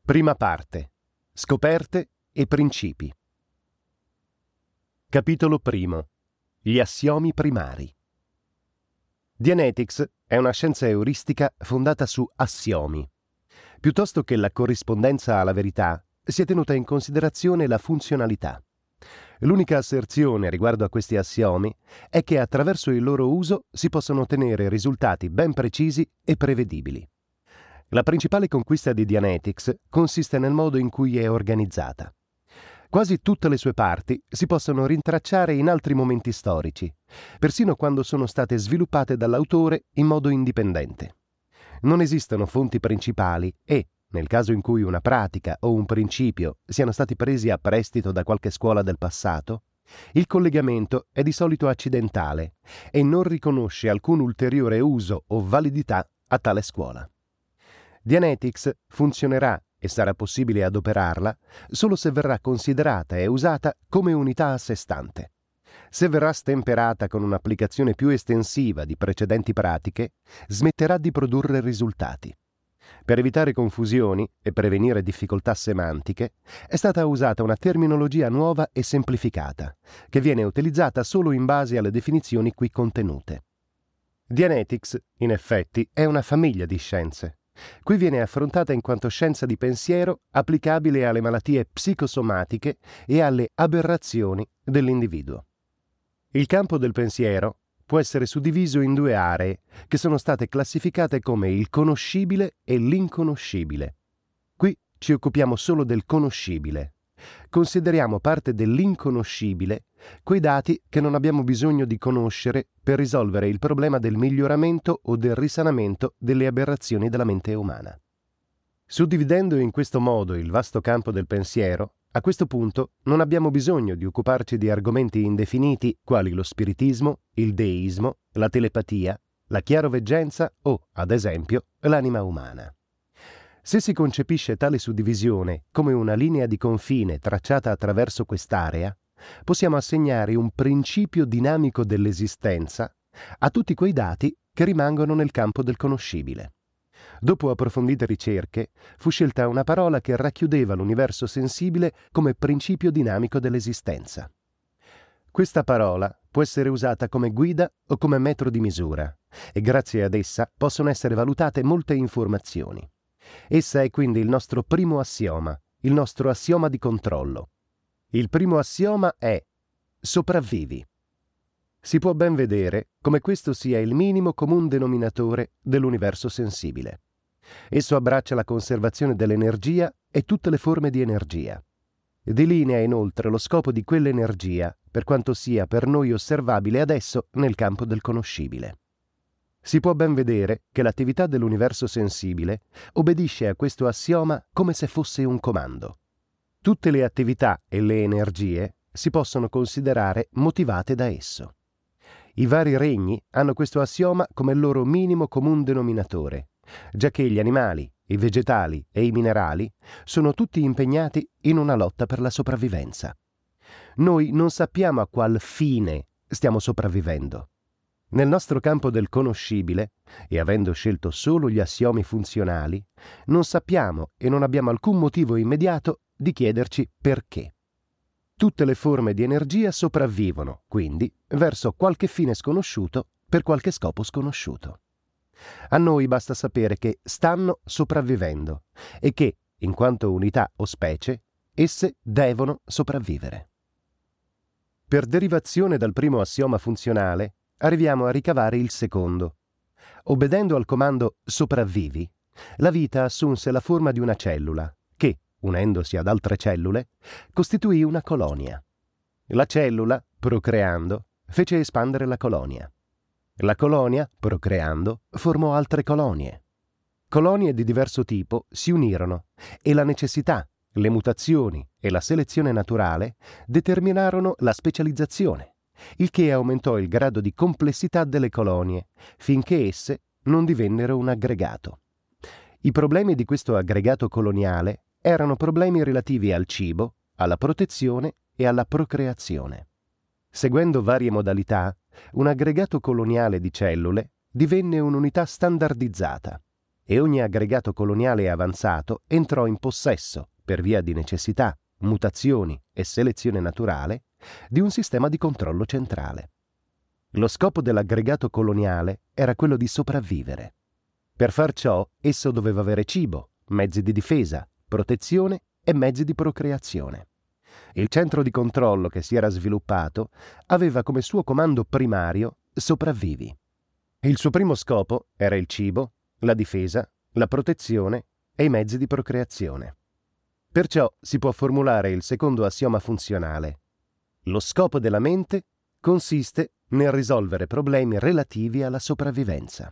Prima parte. Scoperte e principi. Capitolo primo. Gli assiomi primari. Dianetics è una scienza euristica fondata su assiomi. Piuttosto che la corrispondenza alla verità, si è tenuta in considerazione la funzionalità. L'unica asserzione riguardo a questi assiomi è che attraverso il loro uso si possono ottenere risultati ben precisi e prevedibili. La principale conquista di Dianetics consiste nel modo in cui è organizzata. Quasi tutte le sue parti si possono rintracciare in altri momenti storici, persino quando sono state sviluppate dall'autore in modo indipendente. Non esistono fonti principali e, nel caso in cui una pratica o un principio siano stati presi a prestito da qualche scuola del passato, il collegamento è di solito accidentale e non riconosce alcun ulteriore uso o validità a tale scuola. Dianetics funzionerà e sarà possibile adoperarla solo se verrà considerata e usata come unità a sé stante. Se verrà stemperata con un'applicazione più estensiva di precedenti pratiche, smetterà di produrre risultati. Per evitare confusioni e prevenire difficoltà semantiche, è stata usata una terminologia nuova e semplificata, che viene utilizzata solo in base alle definizioni qui contenute. Dianetics, in effetti, è una famiglia di scienze. Qui viene affrontata in quanto scienza di pensiero applicabile alle malattie psicosomatiche e alle aberrazioni dell'individuo. Il campo del pensiero può essere suddiviso in due aree che sono state classificate come il conoscibile e l'inconoscibile. Qui ci occupiamo solo del conoscibile. Consideriamo parte dell'inconoscibile quei dati che non abbiamo bisogno di conoscere per risolvere il problema del miglioramento o del risanamento delle aberrazioni della mente umana. Suddividendo in questo modo il vasto campo del pensiero, a questo punto non abbiamo bisogno di occuparci di argomenti indefiniti quali lo spiritismo, il deismo, la telepatia, la chiaroveggenza o, ad esempio, l'anima umana. Se si concepisce tale suddivisione come una linea di confine tracciata attraverso quest'area, possiamo assegnare un principio dinamico dell'esistenza a tutti quei dati che rimangono nel campo del conoscibile. Dopo approfondite ricerche, fu scelta una parola che racchiudeva l'universo sensibile come principio dinamico dell'esistenza. Questa parola può essere usata come guida o come metro di misura, e grazie ad essa possono essere valutate molte informazioni. Essa è quindi il nostro primo assioma, il nostro assioma di controllo. Il primo assioma è: sopravvivi. Si può ben vedere come questo sia il minimo comun denominatore dell'universo sensibile. Esso abbraccia la conservazione dell'energia e tutte le forme di energia. Delinea inoltre lo scopo di quell'energia, per quanto sia per noi osservabile adesso nel campo del conoscibile. Si può ben vedere che l'attività dell'universo sensibile obbedisce a questo assioma come se fosse un comando. Tutte le attività e le energie si possono considerare motivate da esso. I vari regni hanno questo assioma come il loro minimo comun denominatore, giacché gli animali, i vegetali e i minerali sono tutti impegnati in una lotta per la sopravvivenza. Noi non sappiamo a qual fine stiamo sopravvivendo. Nel nostro campo del conoscibile, e avendo scelto solo gli assiomi funzionali, non sappiamo e non abbiamo alcun motivo immediato di chiederci perché. Tutte le forme di energia sopravvivono, quindi, verso qualche fine sconosciuto per qualche scopo sconosciuto. A noi basta sapere che stanno sopravvivendo e che, in quanto unità o specie, esse devono sopravvivere. Per derivazione dal primo assioma funzionale, arriviamo a ricavare il secondo. Obbedendo al comando sopravvivi, la vita assunse la forma di una cellula che, unendosi ad altre cellule, costituì una colonia. La cellula, procreando, fece espandere la colonia. La colonia, procreando, formò altre colonie. Colonie di diverso tipo si unirono e la necessità, le mutazioni e la selezione naturale determinarono la specializzazione, il che aumentò il grado di complessità delle colonie, finché esse non divennero un aggregato. I problemi di questo aggregato coloniale erano problemi relativi al cibo, alla protezione e alla procreazione. Seguendo varie modalità, un aggregato coloniale di cellule divenne un'unità standardizzata e ogni aggregato coloniale avanzato entrò in possesso, per via di necessità, mutazioni e selezione naturale, di un sistema di controllo centrale. Lo scopo dell'aggregato coloniale era quello di sopravvivere. Per far ciò, esso doveva avere cibo, mezzi di difesa, protezione e mezzi di procreazione. Il centro di controllo che si era sviluppato aveva come suo comando primario sopravvivi. Il suo primo scopo era il cibo, la difesa, la protezione e i mezzi di procreazione. Perciò si può formulare il secondo assioma funzionale. Lo scopo della mente consiste nel risolvere problemi relativi alla sopravvivenza.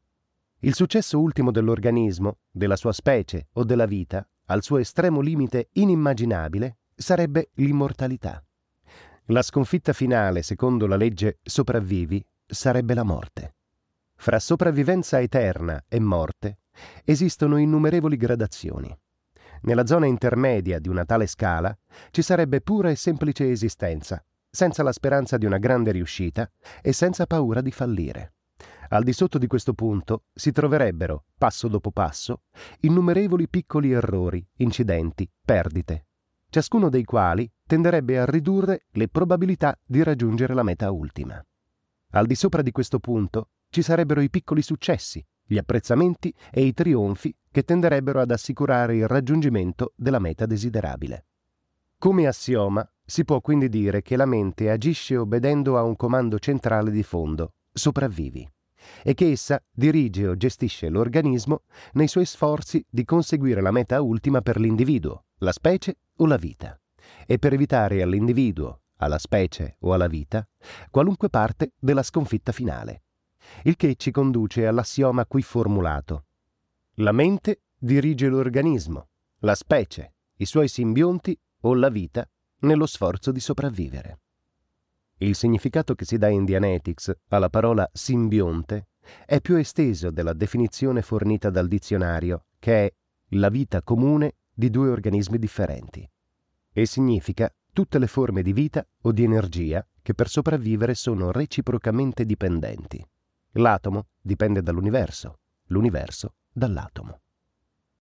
Il successo ultimo dell'organismo, della sua specie o della vita, al suo estremo limite inimmaginabile, sarebbe l'immortalità. La sconfitta finale, secondo la legge sopravvivi, sarebbe la morte. Fra sopravvivenza eterna e morte esistono innumerevoli gradazioni. Nella zona intermedia di una tale scala ci sarebbe pura e semplice esistenza, senza la speranza di una grande riuscita e senza paura di fallire. Al di sotto di questo punto si troverebbero, passo dopo passo, innumerevoli piccoli errori, incidenti, perdite, ciascuno dei quali tenderebbe a ridurre le probabilità di raggiungere la meta ultima. Al di sopra di questo punto ci sarebbero i piccoli successi, gli apprezzamenti e i trionfi che tenderebbero ad assicurare il raggiungimento della meta desiderabile. Come assioma, si può quindi dire che la mente agisce obbedendo a un comando centrale di fondo, sopravvivi, e che essa dirige o gestisce l'organismo nei suoi sforzi di conseguire la meta ultima per l'individuo, la specie o la vita, e per evitare all'individuo, alla specie o alla vita qualunque parte della sconfitta finale. Il che ci conduce all'assioma qui formulato. La mente dirige l'organismo, la specie, i suoi simbionti o la vita nello sforzo di sopravvivere. Il significato che si dà in Dianetics alla parola simbionte è più esteso della definizione fornita dal dizionario, che è la vita comune di due organismi differenti, e significa tutte le forme di vita o di energia che per sopravvivere sono reciprocamente dipendenti. L'atomo dipende dall'universo, l'universo dall'atomo.